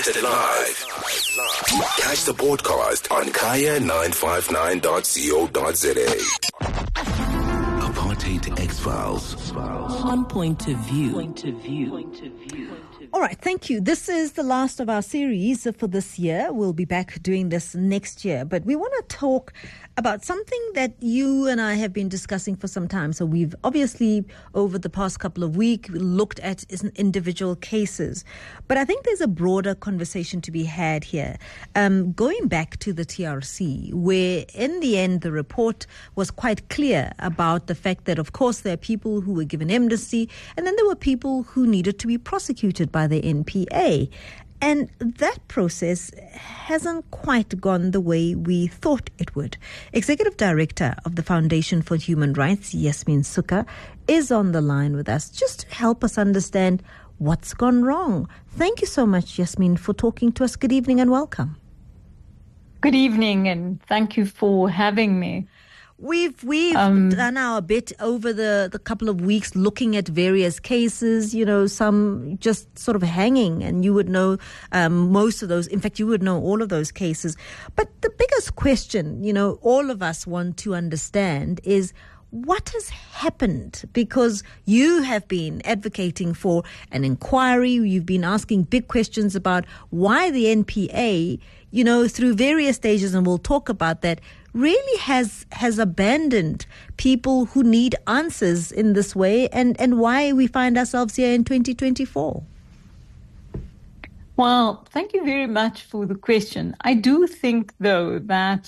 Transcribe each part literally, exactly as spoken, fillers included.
broadcasted live. Catch the podcast on kaya nine five nine dot co dot za. Apartheid X-Files. On Point of View. Point of View. Point of View. All right, thank you. This is the last of our series for this year. We'll be back doing this next year. But we want to talk about something that you and I have been discussing for some time. So we've obviously, over the past couple of weeks, looked at individual cases. But I think there's a broader conversation to be had here. Um, going back to the T R C, where in the end the report was quite clear about the fact that, of course, there are people who were given amnesty, and then there were people who needed to be prosecuted by the N P A. And that process hasn't quite gone the way we thought it would. Executive Director of the Foundation for Human Rights, Yasmin Sooka, is on the line with us just to help us understand what's gone wrong. Thank you so much, Yasmin, for talking to us. Good evening and welcome. Good evening, and thank you for having me. We've we've um, done our bit over the, the couple of weeks looking at various cases, you know, some just sort of hanging, and you would know um, most of those. In fact, you would know all of those cases. But the biggest question, you know, all of us want to understand is what has happened? Because you have been advocating for an inquiry. You've been asking big questions about why the N P A, you know, through various stages, and we'll talk about that, really has has abandoned people who need answers in this way, and, and why we find ourselves here in twenty twenty-four. Well, thank you very much for the question. I do think, though, that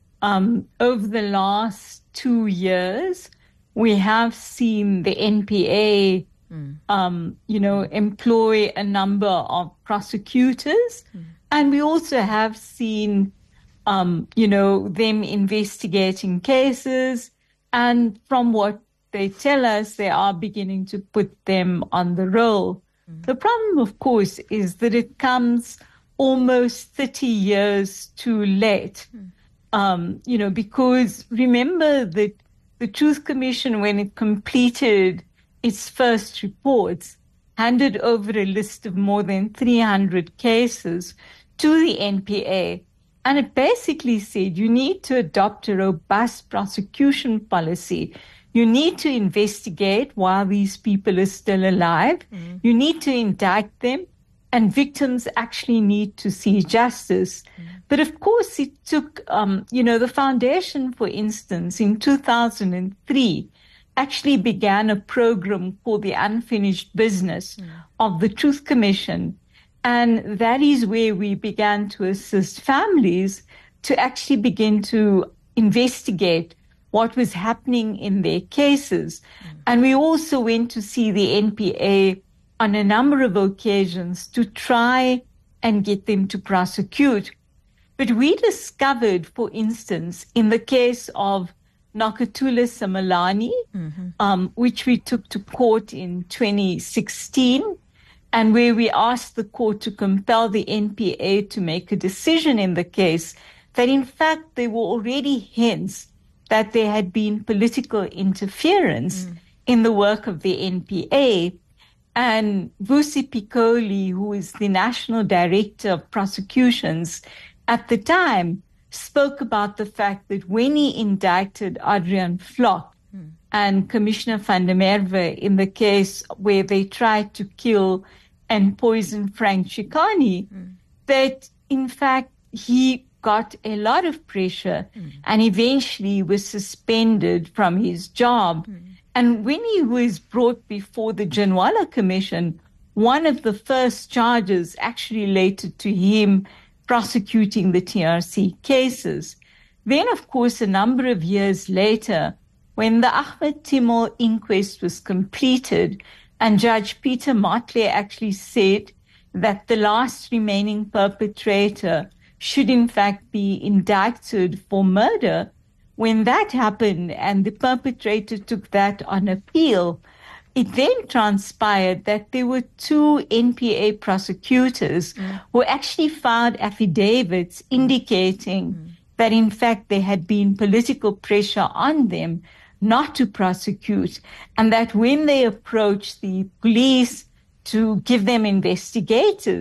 um, over the last two years, we have seen the N P A, mm. um, you know, employ a number of prosecutors, mm. and we also have seen Um, you know, them investigating cases, and from what they tell us, they are beginning to put them on the roll. Mm-hmm. The problem, of course, is that it comes almost thirty years too late. Mm-hmm. Um, you know, because remember that the Truth Commission, when it completed its first reports, handed over a list of more than three hundred cases to the N P A. And it basically said you need to adopt a robust prosecution policy. You need to investigate while these people are still alive. Mm-hmm. You need to indict them, and victims actually need to see justice. Mm-hmm. But of course, it took, um, you know, the foundation, for instance, in two thousand three, actually began a program called the Unfinished Business mm-hmm. of the Truth Commission. And that is where we began to assist families to actually begin to investigate what was happening in their cases. Mm. And we also went to see the N P A on a number of occasions to try and get them to prosecute. But we discovered, for instance, in the case of Nokuthula Simelane, mm-hmm. um, which we took to court in twenty sixteen, and where we asked the court to compel the N P A to make a decision in the case, that in fact there were already hints that there had been political interference mm. in the work of the N P A. And Vusi Pikoli, who is the National Director of Prosecutions at the time, spoke about the fact that when he indicted Adrian Vlok mm. and Commissioner van der Merwe in the case where they tried to kill and poison Frank Chikane, mm. that in fact he got a lot of pressure mm. and eventually was suspended from his job. Mm. And when he was brought before the Ginwala Commission, one of the first charges actually related to him prosecuting the T R C cases. Then, of course, a number of years later, when the Ahmed Timol inquest was completed, and Judge Peter Motley actually said that the last remaining perpetrator should in fact be indicted for murder. When that happened and the perpetrator took that on appeal, it then transpired that there were two N P A prosecutors mm. who actually filed affidavits indicating mm. that in fact there had been political pressure on them not to prosecute, and that when they approached the police to give them investigators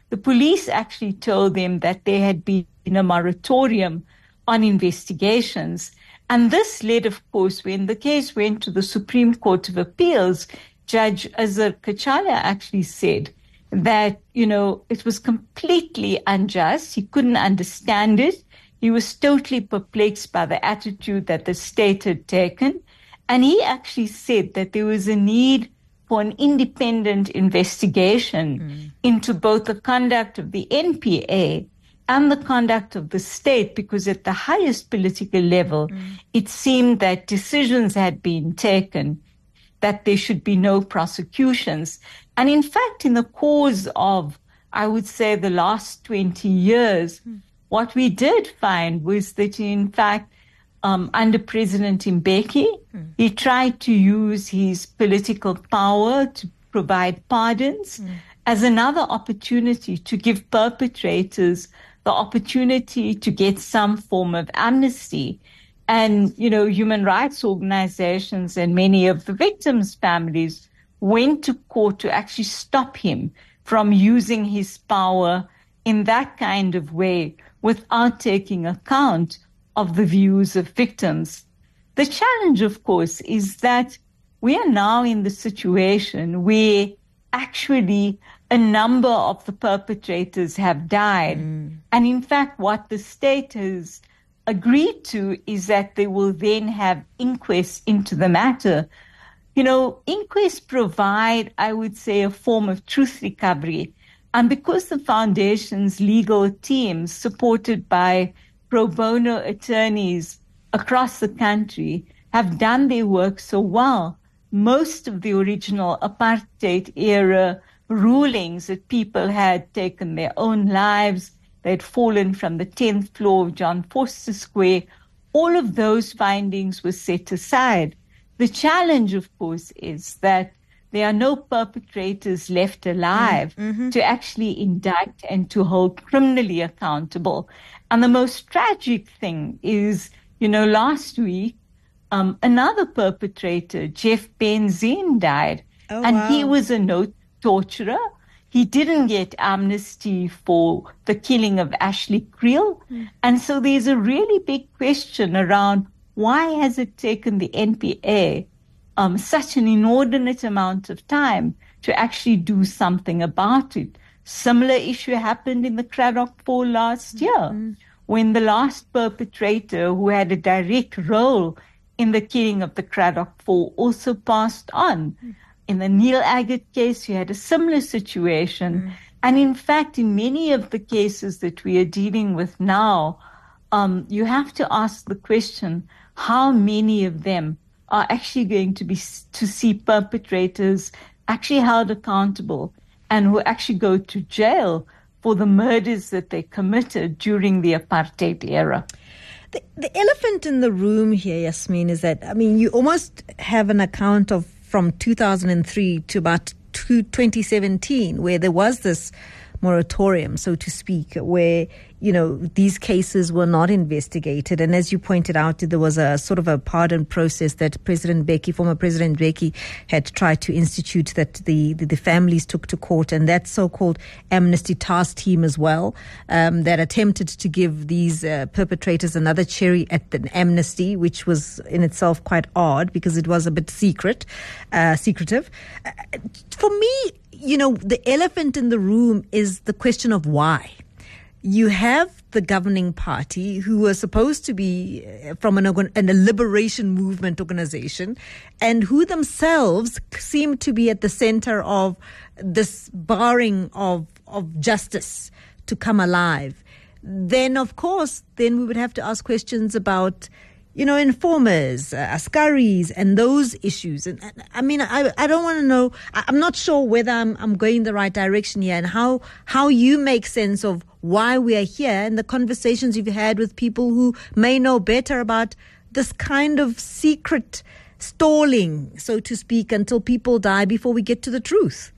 the police actually told them that there had been a moratorium on investigations. And this led, of course, when the case went to the Supreme Court of Appeals, Judge Azhar Kachala actually said that, you know, it was completely unjust. He couldn't understand it. He was totally perplexed by the attitude that the state had taken. And he actually said that there was a need for an independent investigation mm. into both the conduct of the N P A and the conduct of the state, because at the highest political level, mm. it seemed that decisions had been taken that there should be no prosecutions. And in fact, in the course of, I would say, the last twenty years, mm. what we did find was that, in fact, um, under President Mbeki, mm. he tried to use his political power to provide pardons mm. as another opportunity to give perpetrators the opportunity to get some form of amnesty. And, you know, human rights organizations and many of the victims' families went to court to actually stop him from using his power in that kind of way without taking account of the views of victims. The challenge, of course, is that we are now in the situation where actually a number of the perpetrators have died. Mm. And in fact, what the state has agreed to is that they will then have inquests into the matter. You know, inquests provide, I would say, a form of truth recovery. And because the foundation's legal teams, supported by pro bono attorneys across the country, have done their work so well, most of the original apartheid era rulings that people had taken their own lives, they'd fallen from the tenth floor of John Vorster Square, all of those findings were set aside. The challenge, of course, is that there are no perpetrators left alive mm-hmm. to actually indict and to hold criminally accountable. And the most tragic thing is, you know, last week, um, another perpetrator, Jeff Benzine, died. Oh, and wow. he was a note torturer. He didn't get amnesty for the killing of Ashley Creel. Mm. And so there's a really big question around why has it taken the N P A um, such an inordinate amount of time to actually do something about it. Similar issue happened in the Cradock Four last year, mm-hmm. when the last perpetrator who had a direct role in the killing of the Cradock Four also passed on. Mm-hmm. In the Neil Agate case, you had a similar situation. Mm. And in fact, in many of the cases that we are dealing with now, um, you have to ask the question, how many of them are actually going to be to see perpetrators actually held accountable and who actually go to jail for the murders that they committed during the apartheid era? The, the elephant in the room here, Yasmin, is that, I mean, you almost have an account of from two thousand three to about twenty seventeen, where there was this moratorium, so to speak, where, you know, these cases were not investigated. And as you pointed out, there was a sort of a pardon process that President Mbeki, former President Mbeki, had tried to institute that the, the, the families took to court. And that so-called amnesty task team as well, um, that attempted to give these uh, perpetrators another cherry at the amnesty, which was in itself quite odd because it was a bit secret, uh, secretive. Uh, for me, you know, the elephant in the room is the question of why. You have the governing party who are supposed to be from an, an, a liberation movement organization and who themselves seem to be at the center of this barring of, of justice to come alive. Then, of course, then we would have to ask questions about, you know, informers, uh, askaris, and those issues. And, and I mean, I I don't want to know. I, I'm not sure whether I'm I'm going the right direction here, and how how you make sense of why we are here and the conversations you've had with people who may know better about this kind of secret stalling, so to speak, until people die before we get to the truth.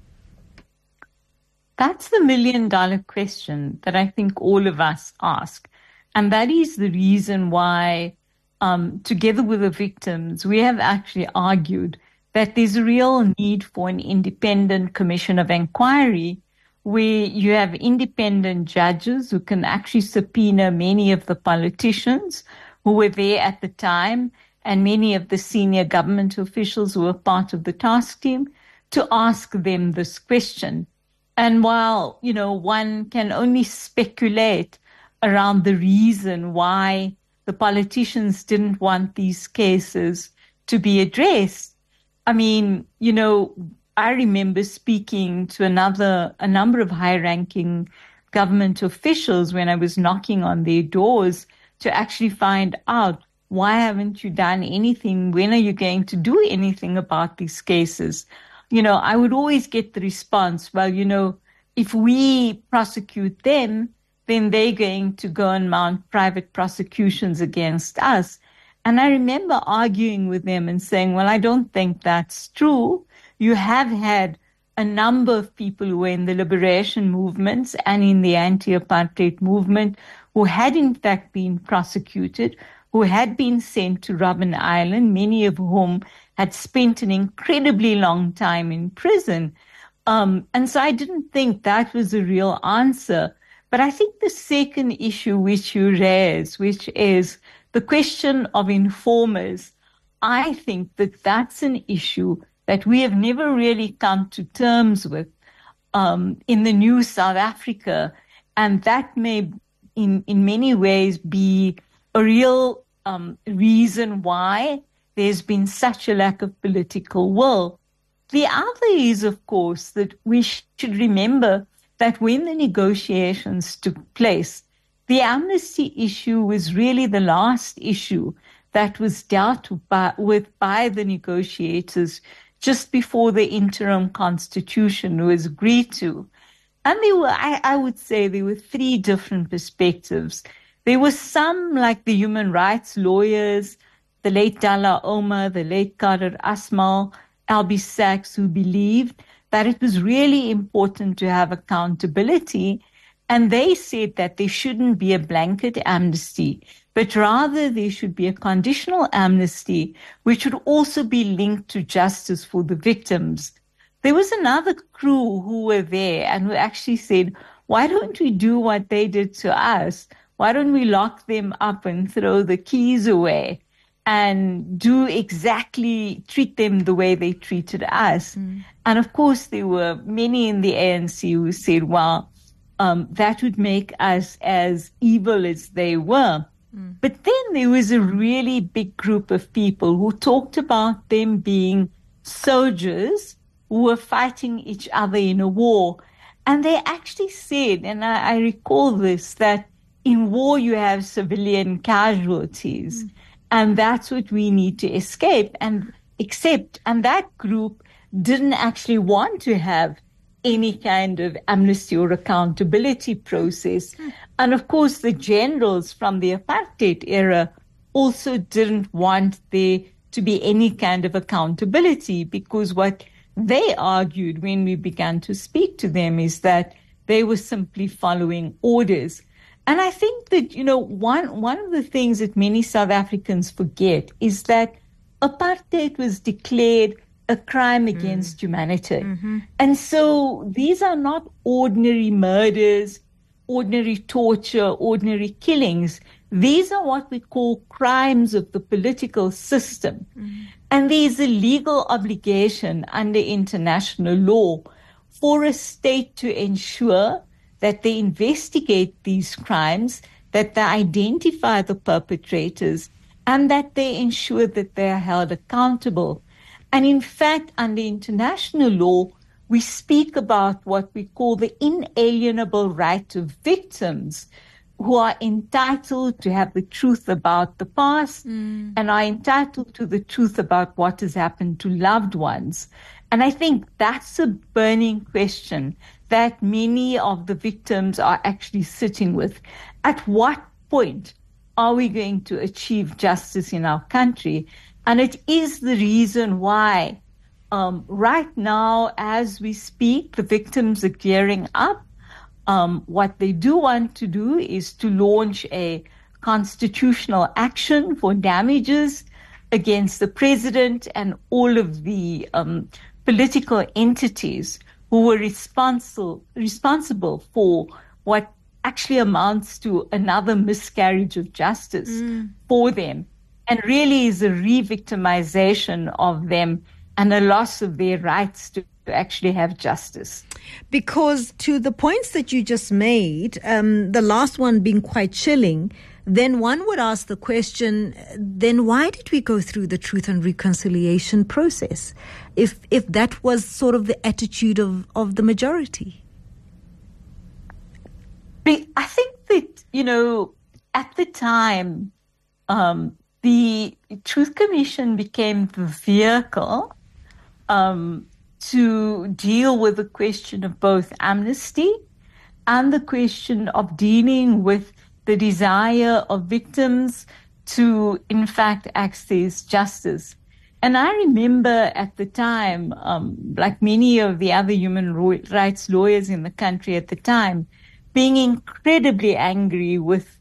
That's the million dollar question that I think all of us ask. And that is the reason why, um, together with the victims, we have actually argued that there's a real need for an independent commission of inquiry where you have independent judges who can actually subpoena many of the politicians who were there at the time and many of the senior government officials who were part of the task team to ask them this question. And while, you know, one can only speculate around the reason why the politicians didn't want these cases to be addressed, I mean, you know, I remember speaking to another, a number of high-ranking government officials when I was knocking on their doors to actually find out, why haven't you done anything? When are you going to do anything about these cases? You know, I would always get the response, well, you know, if we prosecute them, then they're going to go and mount private prosecutions against us. And I remember arguing with them and saying, well, I don't think that's true. You have had a number of people who were in the liberation movements and in the anti-apartheid movement who had in fact been prosecuted, who had been sent to Robben Island, many of whom had spent an incredibly long time in prison. Um, and so I didn't think that was a real answer. But I think the second issue which you raise, which is the question of informers, I think that that's an issue that we have never really come to terms with um, in the new South Africa. And that may, in, in many ways, be a real um, reason why there's been such a lack of political will. The other is, of course, that we should remember that when the negotiations took place, the amnesty issue was really the last issue that was dealt by, with by the negotiators just before the interim constitution was agreed to. And there were, I, I would say, there were three different perspectives. There were some, like the human rights lawyers, the late Dalla Omar, the late Kader Asmal, Albie Sachs, who believed that it was really important to have accountability. And they said that there shouldn't be a blanket amnesty, but rather there should be a conditional amnesty, which would also be linked to justice for the victims. There was another crew who were there and who actually said, why don't we do what they did to us? Why don't we lock them up and throw the keys away and do exactly, treat them the way they treated us? Mm. And of course, there were many in the A N C who said, well, um, that would make us as evil as they were. Mm. But then there was a really big group of people who talked about them being soldiers who were fighting each other in a war. And they actually said, and I, I recall this, that in war you have civilian casualties. Mm. And that's what we need to escape and accept. And that group didn't actually want to have any kind of amnesty or accountability process. Mm. And of course, the generals from the apartheid era also didn't want there to be any kind of accountability, because what they argued when we began to speak to them is that they were simply following orders. And I think that, you know, one, one of the things that many South Africans forget is that apartheid was declared a crime against mm. humanity. Mm-hmm. And so these are not ordinary murders, ordinary torture, ordinary killings. These are what we call crimes of the political system. Mm. And there's a legal obligation under international law for a state to ensure that they investigate these crimes, that they identify the perpetrators, and that they ensure that they are held accountable. And in fact, under international law, we speak about what we call the inalienable right of victims, who are entitled to have the truth about the past mm. and are entitled to the truth about what has happened to loved ones. And I think that's a burning question that many of the victims are actually sitting with. At what point are we going to achieve justice in our country? And it is the reason why um, right now, as we speak, the victims are gearing up. Um, what they do want to do is to launch a constitutional action for damages against the president and all of the um, political entities who were responsible, responsible for what actually amounts to another miscarriage of justice mm. for them, and really is a re-victimization of them and a loss of their rights to actually have justice. Because to the points that you just made, um, the last one being quite chilling, then one would ask the question, then why did we go through the Truth and Reconciliation process if if that was sort of the attitude of, of the majority? I think that, you know, at the time, um, the Truth Commission became the vehicle um, to deal with the question of both amnesty and the question of dealing with the desire of victims to, in fact, access justice. And I remember at the time, um, like many of the other human rights lawyers in the country at the time, being incredibly angry with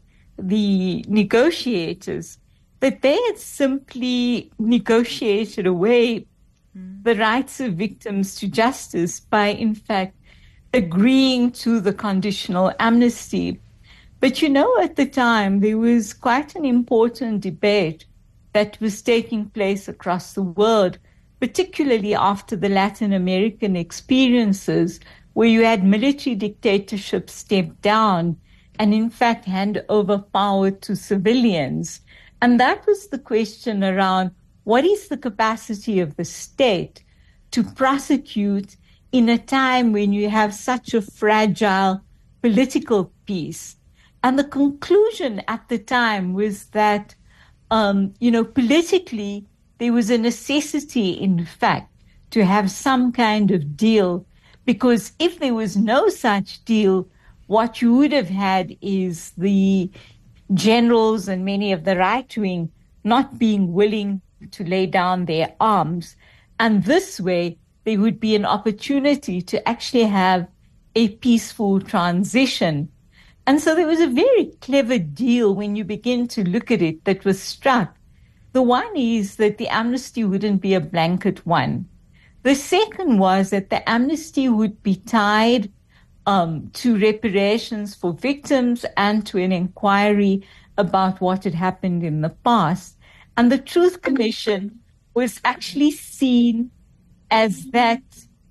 the negotiators, that they had simply negotiated away mm. the rights of victims to justice by, in fact, agreeing to the conditional amnesty. But, you know, at the time, there was quite an important debate that was taking place across the world, particularly after the Latin American experiences, where you had military dictatorships step down and, in fact, hand over power to civilians. And that was the question around what is the capacity of the state to prosecute in a time when you have such a fragile political peace. And the conclusion at the time was that, um, you know, politically, there was a necessity, in fact, to have some kind of deal, because if there was no such deal, what you would have had is the generals and many of the right wing not being willing to lay down their arms. And this way, there would be an opportunity to actually have a peaceful transition. And so there was a very clever deal when you begin to look at it that was struck. The one is that the amnesty wouldn't be a blanket one. The second was that the amnesty would be tied um, to reparations for victims and to an inquiry about what had happened in the past. And the Truth Commission was actually seen as that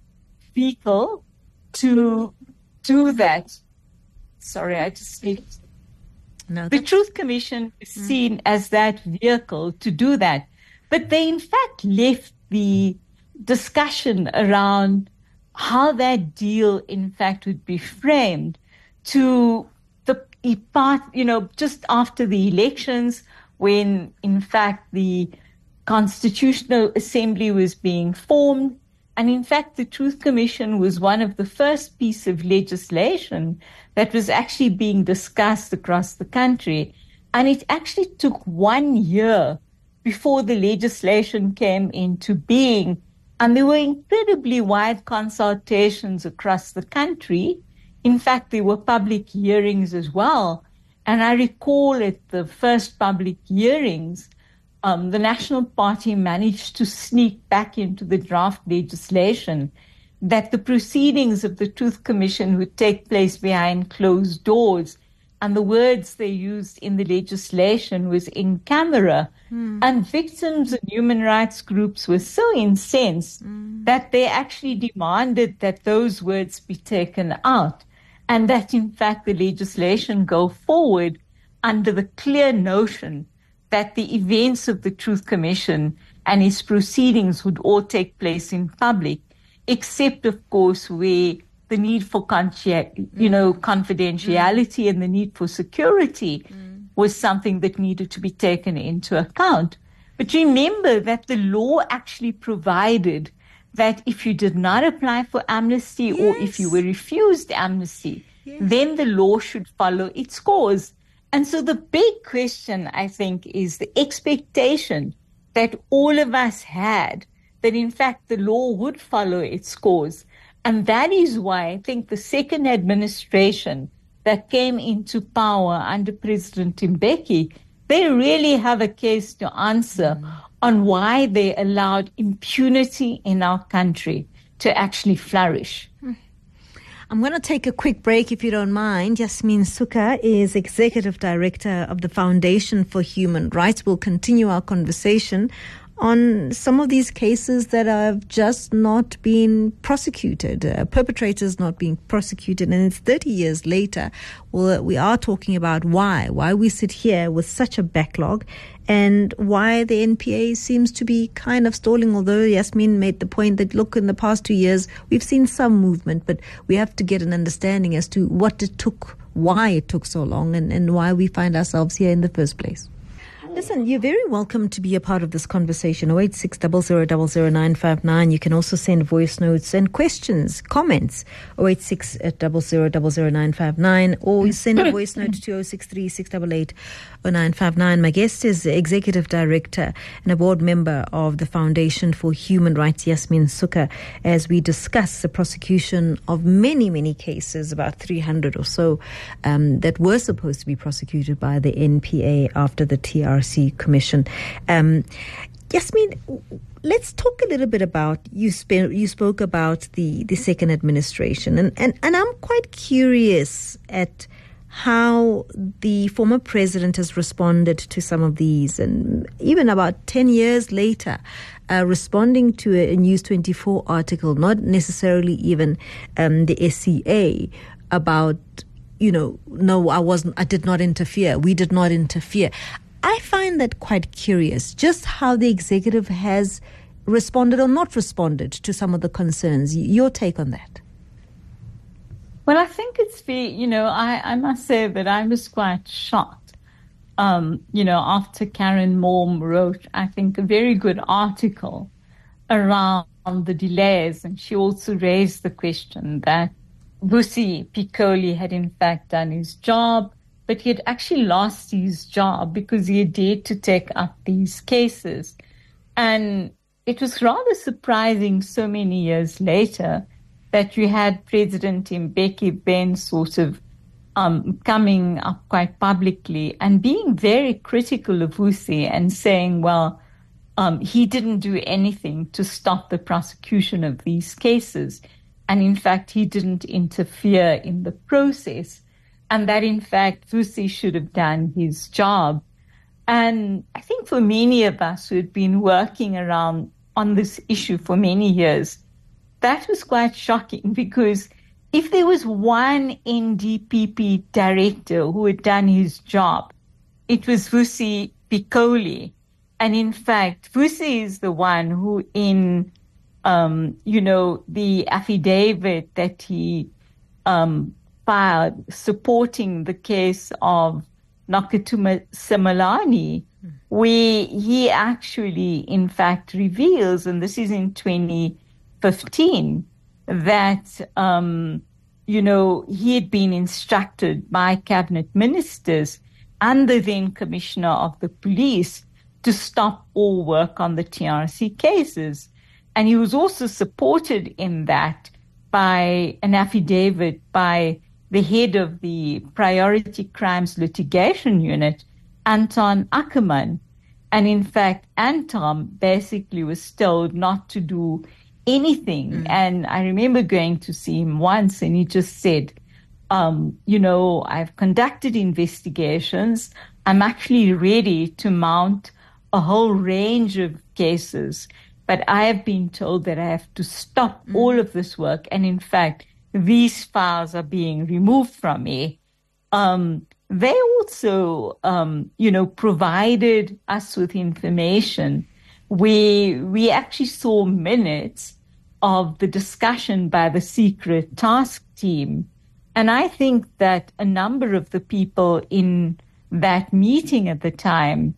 vehicle to do that. Sorry, I just need... No, the Truth Commission is seen mm. as that vehicle to do that. But they, in fact, left the discussion around how that deal, in fact, would be framed to the part, you know, just after the elections, when, in fact, the Constitutional Assembly was being formed. And in fact, the Truth Commission was one of the first pieces of legislation that was actually being discussed across the country. And it actually took one year before the legislation came into being. And there were incredibly wide consultations across the country. In fact, there were public hearings as well. And I recall at the first public hearings, Um, the National Party managed to sneak back into the draft legislation that the proceedings of the Truth Commission would take place behind closed doors. And the words they used in the legislation was in camera. Mm. And victims and human rights groups were so incensed mm. that they actually demanded that those words be taken out and that, in fact, the legislation go forward under the clear notion that the events of the Truth Commission and its proceedings would all take place in public, except, of course, where the need for, you know, confidentiality mm. and the need for security mm. was something that needed to be taken into account. But remember that the law actually provided that if you did not apply for amnesty yes. or if you were refused amnesty, yes. then the law should follow its course. And so the big question, I think, is the expectation that all of us had that, in fact, the law would follow its course. And that is why I think the second administration that came into power under President Mbeki, they really have a case to answer mm. on why they allowed impunity in our country. to actually flourish. I'm going to take a quick break if you don't mind. Yasmin Sukha is Executive Director of the Foundation for Human Rights. We'll continue our conversation on some of these cases that have just not been prosecuted, uh, perpetrators not being prosecuted, and it's thirty years later. Well, we are talking about why, why we sit here with such a backlog, and why the N P A seems to be kind of stalling, although Yasmin made the point that, look, in the past two years, we've seen some movement, but we have to get an understanding as to what it took, why it took so long, and, and why we find ourselves here in the first place. Listen, you're very welcome to be a part of this conversation. oh eight six, zero zero zero zero nine five nine. You can also send voice notes and questions, comments, oh eight six, zero zero zero zero nine five nine, or you send a voice note to oh six three, six eight eight, oh nine five nine. My guest is the Executive Director and a board member of the Foundation for Human Rights, Yasmin Sukha, as we discuss the prosecution of many, many cases, about three hundred or so, um, that were supposed to be prosecuted by the N P A after the T R C Commission. Um, Yasmin, let's talk a little bit about, you, sp- you spoke about the, the second administration, and, and, and I'm quite curious at how the former president has responded to some of these, and even about ten years later, uh, responding to a, a News twenty-four article, not necessarily even um, the S C A, about, you know, no, I wasn't, I did not interfere, we did not interfere. I find that quite curious, just how the executive has responded or not responded to some of the concerns. Your take on that? Well, I think it's fair, you know, I, I must say that I was quite shocked, um, you know, after Karen Moore wrote, I think, a very good article around the delays, and she also raised the question that Vusi Piccoli had in fact done his job, but he had actually lost his job because he had dared to take up these cases. And it was rather surprising so many years later that you had President Mbeki then sort of um, coming up quite publicly and being very critical of Vusi and saying, well, um, he didn't do anything to stop the prosecution of these cases. And in fact, he didn't interfere in the process. And that, in fact, Vusi should have done his job. And I think for many of us who had been working around on this issue for many years, that was quite shocking, because if there was one N D P P director who had done his job, it was Vusi Piccoli. And in fact, Vusi is the one who in, um, you know, the affidavit that he um filed supporting the case of Nokuthula Simelane, where he actually, in fact, reveals, and this is in twenty fifteen, that, um, you know, he had been instructed by cabinet ministers and the then commissioner of the police to stop all work on the T R C cases. And he was also supported in that by an affidavit by the head of the Priority Crimes Litigation Unit, Anton Ackerman. And in fact, Anton basically was told not to do anything. Mm. And I remember going to see him once, and he just said, um, you know, I've conducted investigations. I'm actually ready to mount a whole range of cases, but I have been told that I have to stop mm. all of this work. And in fact, these files are being removed from me. Um, they also, um, you know, provided us with information. We, we actually saw minutes of the discussion by the secret task team. And I think that a number of the people in that meeting at the time,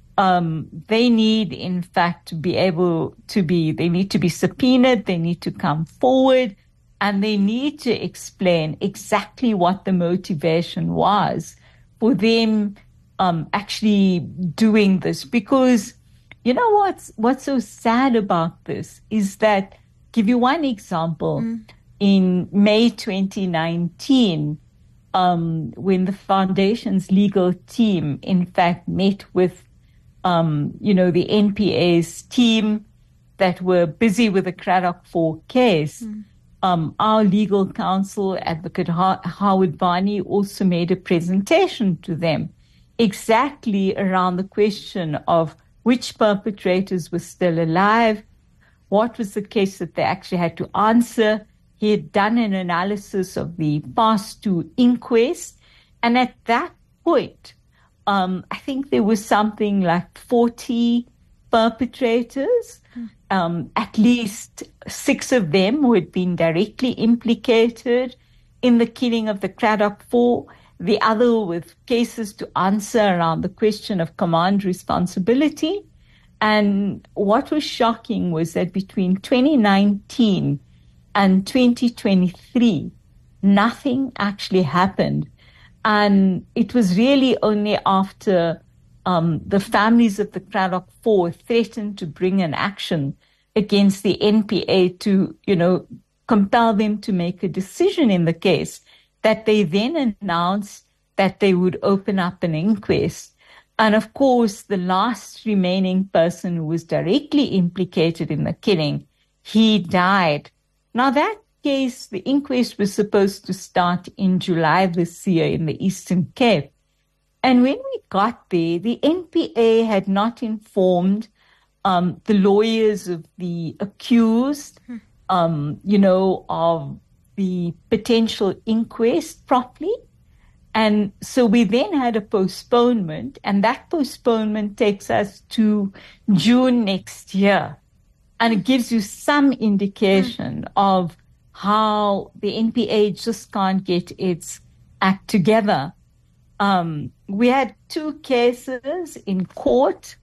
um, they need, in fact, to be able to be, they need to be subpoenaed, they need to come forward, and they need to explain exactly what the motivation was for them um, actually doing this. Because you know what's what's so sad about this is that, give you one example, mm. in May twenty nineteen, um, when the foundation's legal team, in fact, met with, um, you know, the N P A's team, that were busy with the Cradock four case, mm. um, our legal counsel, Advocate Har- Howard Barney, also made a presentation to them exactly around the question of which perpetrators were still alive, what was the case that they actually had to answer. He had done an analysis of the past two inquests, and at that point, um, I think there was something like forty perpetrators, um, at least six of them who had been directly implicated in the killing of the Cradock Four, the other with cases to answer around the question of command responsibility. And what was shocking was that between twenty nineteen and twenty twenty-three, nothing actually happened. And it was really only after um, the families of the Cradock Four threatened to bring an action against the N P A to, you know, compel them to make a decision in the case, that they then announced that they would open up an inquest. And of course, the last remaining person who was directly implicated in the killing, he died. Now, that case, the inquest was supposed to start in July this year in the Eastern Cape. And when we got there, the N P A had not informed um, the lawyers of the accused, um, you know, of the potential inquest properly. And so we then had a postponement, and that postponement takes us to June next year. And it gives you some indication mm. of how the N P A just can't get its act together. Um, we had two cases in court,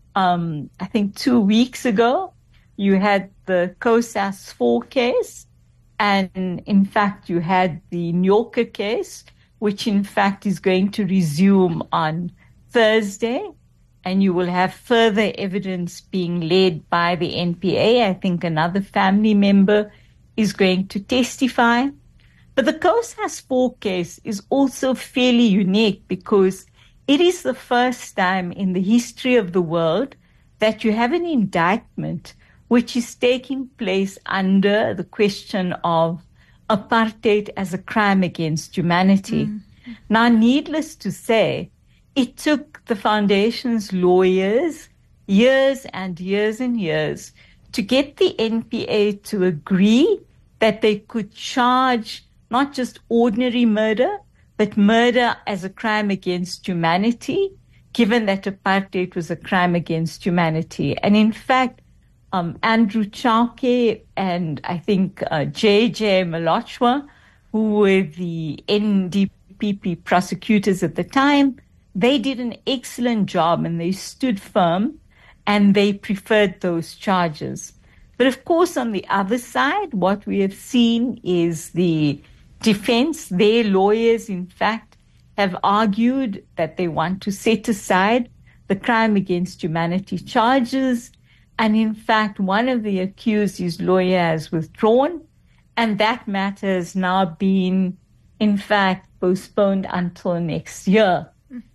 um, I think two weeks ago. You had the COSAS four case, and in fact, you had the Nyoka case, which in fact is going to resume on Thursday. And you will have further evidence being led by the N P A. I think another family member is going to testify. But the COSAS four case is also fairly unique because it is the first time in the history of the world that you have an indictment which is taking place under the question of apartheid as a crime against humanity. Mm-hmm. Now, needless to say, it took the foundation's lawyers years and years and years to get the N P A to agree that they could charge not just ordinary murder, but murder as a crime against humanity, given that apartheid was a crime against humanity. And in fact, um, Andrew Chauke and I think uh, J J Malochwa, who were the N D P P prosecutors at the time, they did an excellent job and they stood firm and they preferred those charges. But of course, on the other side, what we have seen is the defense. Their lawyers, in fact, have argued that they want to set aside the crime against humanity charges. And in fact, one of the accused, his lawyer, has withdrawn. And that matter has now been, in fact, postponed until next year.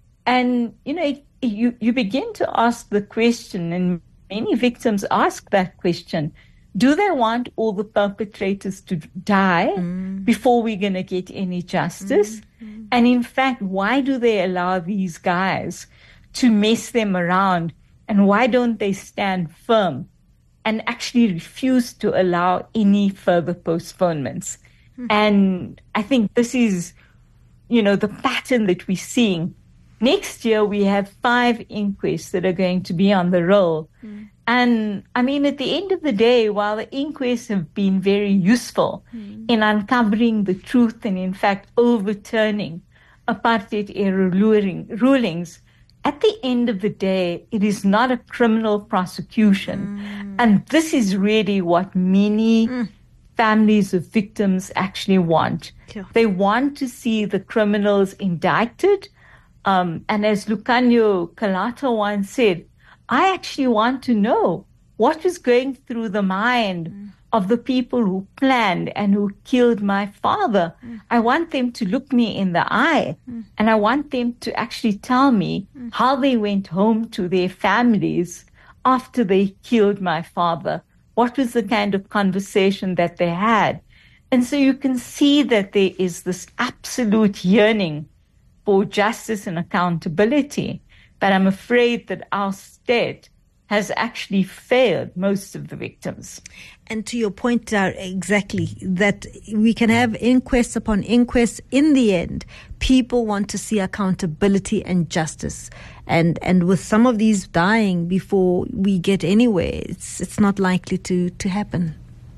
And, you know, you, you begin to ask the question, and many victims ask that question, do they want all the perpetrators to die mm. before we're going to get any justice? Mm. And in fact, why do they allow these guys to mess them around? And why don't they stand firm and actually refuse to allow any further postponements? Mm. And I think this is, you know, the pattern that we're seeing. Next year, we have five inquests that are going to be on the roll. Mm. And I mean, at the end of the day, while the inquests have been very useful mm. in uncovering the truth and, in fact, overturning apartheid-era ruling, rulings, at the end of the day, it is not a criminal prosecution. Mm. And this is really what many mm. families of victims actually want. Sure. They want to see the criminals indicted. Um, and as Lucanio Kalata once said, I actually want to know what was going through the mind mm. of the people who planned and who killed my father. Mm. I want them to look me in the eye mm. and I want them to actually tell me mm. how they went home to their families after they killed my father. What was the kind of conversation that they had? And so you can see that there is this absolute yearning for justice and accountability. But I'm afraid that our state has actually failed most of the victims. And to your point, uh, exactly, that we can have inquests upon inquests. In the end, people want to see accountability and justice. And and with some of these dying before we get anywhere, it's it's not likely to, to happen.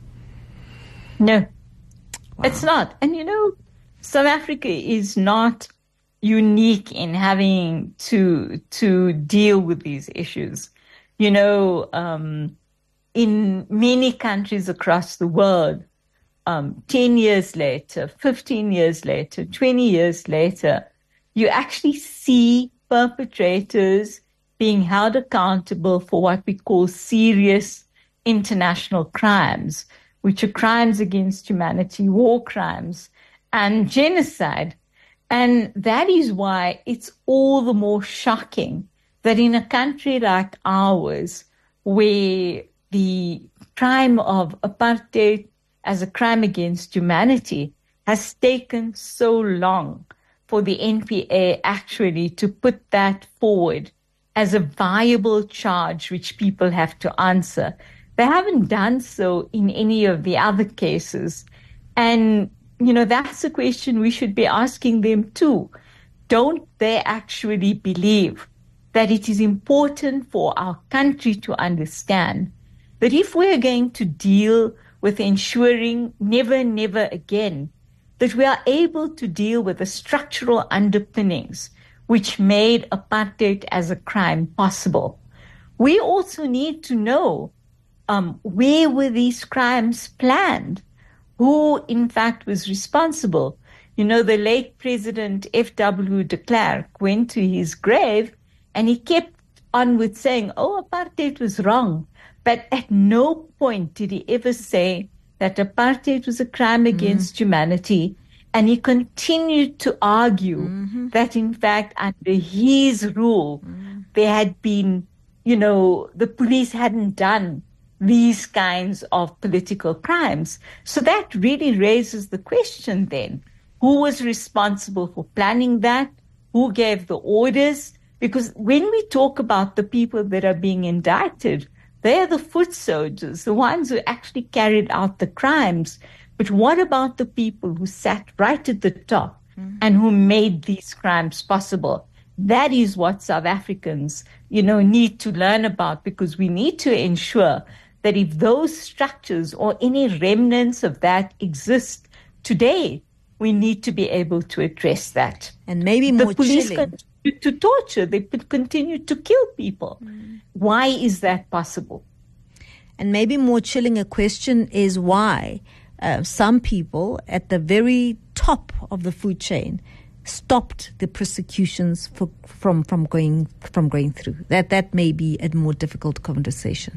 No, Wow. It's not. And you know, South Africa is not unique in having to to deal with these issues. You know, um, in many countries across the world, um, ten years later, fifteen years later, twenty years later, you actually see perpetrators being held accountable for what we call serious international crimes, which are crimes against humanity, war crimes, and genocide. And that is why it's all the more shocking that in a country like ours, where the crime of apartheid as a crime against humanity has taken so long for the N P A actually to put that forward as a viable charge which people have to answer. They haven't done so in any of the other cases. And, you know, that's a question we should be asking them too. Don't they actually believe that it is important for our country to understand that if we're going to deal with ensuring never, never again, that we are able to deal with the structural underpinnings which made apartheid as a crime possible, we also need to know um, where were these crimes planned, who in fact was responsible. You know, the late President F W de Klerk went to his grave and he kept on with saying, oh, apartheid was wrong. But at no point did he ever say that apartheid was a crime against mm-hmm. humanity. And he continued to argue mm-hmm. that, in fact, under his rule, mm-hmm. there had been, you know, the police hadn't done these kinds of political crimes. So that really raises the question then, who was responsible for planning that? Who gave the orders? Because when we talk about the people that are being indicted, they are the foot soldiers, the ones who actually carried out the crimes. But what about the people who sat right at the top mm-hmm. and who made these crimes possible? That is what South Africans, you know, need to learn about, because we need to ensure that if those structures or any remnants of that exist today, we need to be able to address that. And maybe more the police chilling. continue to torture, they continue to kill people. Mm. Why is that possible? And maybe more chilling a question is why uh, some people at the very top of the food chain stopped the prosecutions for, from from going from going through. That that may be a more difficult conversation.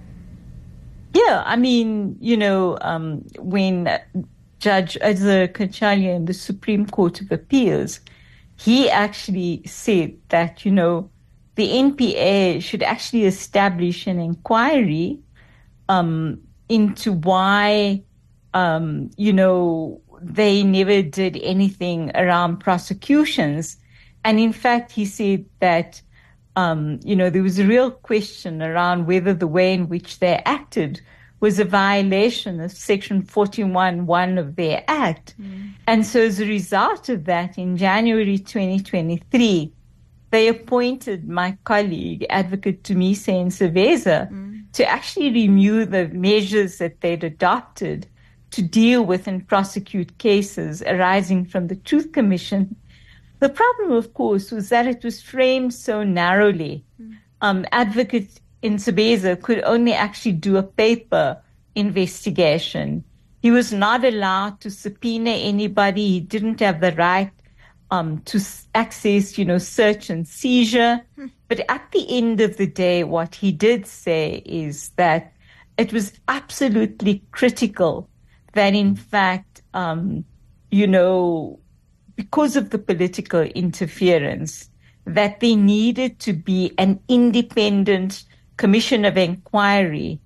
Yeah, I mean, you know, um, when Judge Ezra Kachalia in the Supreme Court of Appeals, he actually said that, you know, the N P A should actually establish an inquiry um, into why, um, you know, they never did anything around prosecutions. And in fact, he said that, um, you know, there was a real question around whether the way in which they acted was a violation of Section forty-one one of their Act. Mm. And so as a result of that, in January twenty twenty-three, they appointed my colleague, Advocate Tumise Nseveza, mm. to actually review the measures that they'd adopted to deal with and prosecute cases arising from the Truth Commission. The problem, of course, was that it was framed so narrowly. Mm. Um, Advocate Nseveza could only actually do a paper investigation. He was not allowed to subpoena anybody. He didn't have the right um, to access, you know, search and seizure. Hmm. But at the end of the day, what he did say is that it was absolutely critical that, in fact, um, you know, because of the political interference, that there needed to be an independent commission of inquiry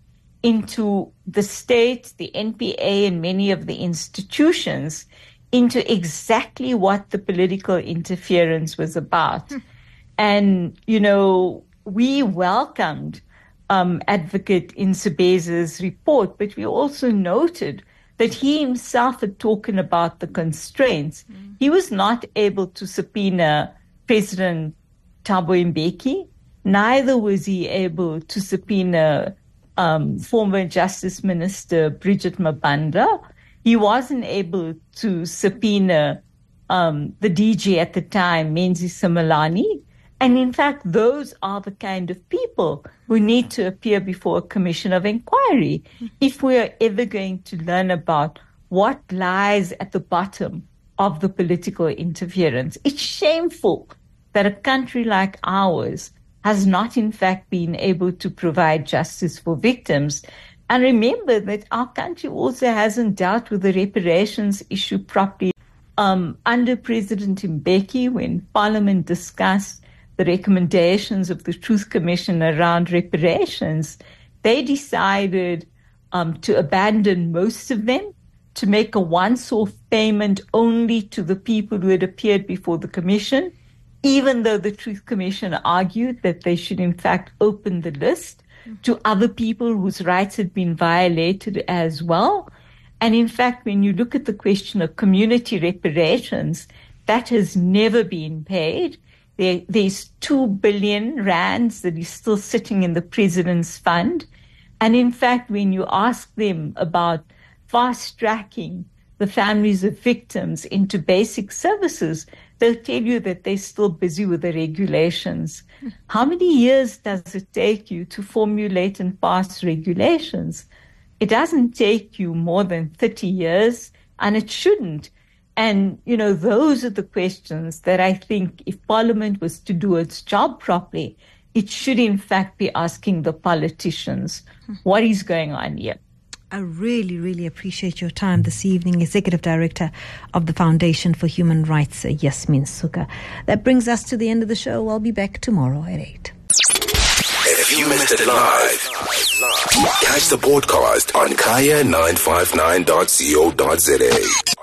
into the state, the N P A, and many of the institutions into exactly what the political interference was about. Hmm. And, you know, we welcomed um, Advocate Nsibeza's report, but we also noted that he himself had talked about the constraints. Mm. He was not able to subpoena President Thabo Mbeki. Neither was he able to subpoena um, former Justice Minister Bridget Mabanda. He wasn't able to subpoena um, the D G at the time, Menzies Simelane. And in fact, those are the kind of people who need to appear before a commission of inquiry if we are ever going to learn about what lies at the bottom of the political interference. It's shameful that a country like ours has not, in fact, been able to provide justice for victims. And remember that our country also hasn't dealt with the reparations issue properly. Um, under President Mbeki, when Parliament discussed the recommendations of the Truth Commission around reparations, they decided um, to abandon most of them, to make a once-off payment only to the people who had appeared before the Commission, even though the Truth Commission argued that they should in fact open the list mm-hmm. to other people whose rights had been violated as well. And in fact, when you look at the question of community reparations, that has never been paid. There, there's two billion rands that is still sitting in the president's fund. And in fact, when you ask them about fast-tracking the families of victims into basic services, they'll tell you that they're still busy with the regulations. How many years does it take you to formulate and pass regulations? It doesn't take you more than thirty years, and it shouldn't. And, you know, those are the questions that I think if Parliament was to do its job properly, it should in fact be asking the politicians, what is going on here? I really, really appreciate your time this evening, Executive Director of the Foundation for Human Rights, Yasmin Sooka. That brings us to the end of the show. I'll be back tomorrow at eight. If you missed it live, catch the podcast on kaya nine five nine dot co dot za.